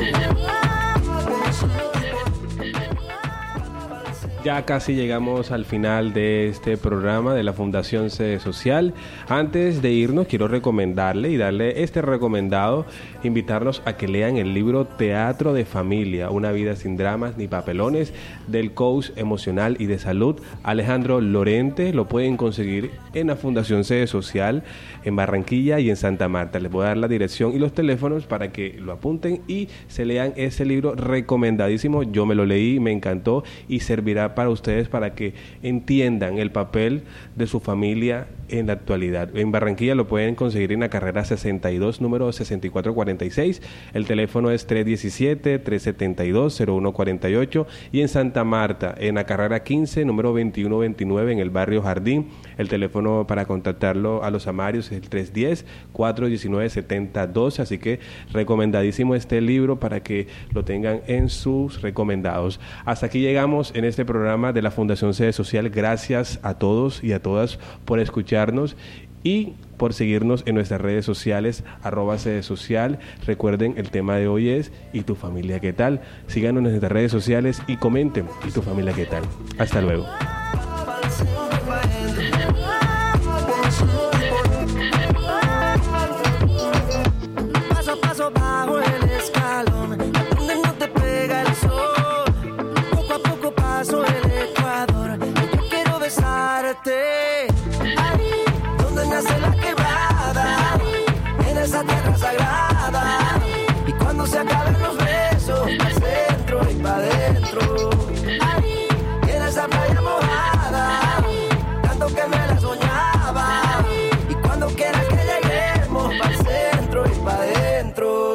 Ya casi llegamos al final de este programa de la Fundación Sede Social. Antes de irnos, quiero recomendarle y darle este recomendado, invitarlos a que lean el libro Teatro de Familia, una vida sin dramas ni papelones, del coach emocional y de salud Alejandro Lorente. Lo pueden conseguir en la Fundación Sede Social en Barranquilla y en Santa Marta. Les voy a dar la dirección y los teléfonos para que lo apunten y se lean ese libro recomendadísimo. Yo me lo leí, me encantó y servirá para ustedes para que entiendan el papel de su familia en la actualidad. En Barranquilla lo pueden conseguir en la carrera sesenta y dos, número sesenta y cuatro cuarenta y seis. El teléfono es tres diecisiete, tres setenta y dos, cero uno cuarenta y ocho. Y en Santa Marta, en la carrera quince, número veintiuno veintinueve, en el barrio Jardín. El teléfono para contactarlo a los amarios es el tres diez, cuatro diecinueve, setenta doce. Así que recomendadísimo este libro para que lo tengan en sus recomendados. Hasta aquí llegamos en este programa de la Fundación Sede Social. Gracias a todos y a todas por escucharnos y por seguirnos en nuestras redes sociales, arroba Sede Social. Recuerden, el tema de hoy es ¿y tu familia qué tal? Síganos en nuestras redes sociales y comenten ¿y tu familia qué tal? Hasta luego. Paso a paso bajo el escalón, donde no te pega el sol. cuando se acaben los besos, al centro y pa' dentro. Ahí, y en esa playa mojada, tanto que me la soñaba. Y cuando quieras que lleguemos, pa'l centro y pa' dentro.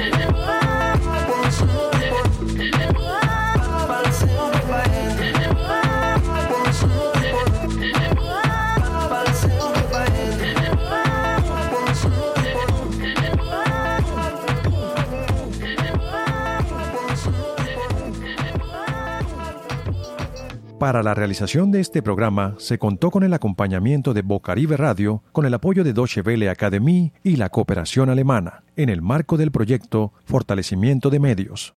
Para la realización de este programa se contó con el acompañamiento de Bocaribe Radio, con el apoyo de Deutsche Welle Academie y la cooperación alemana, en el marco del proyecto Fortalecimiento de Medios.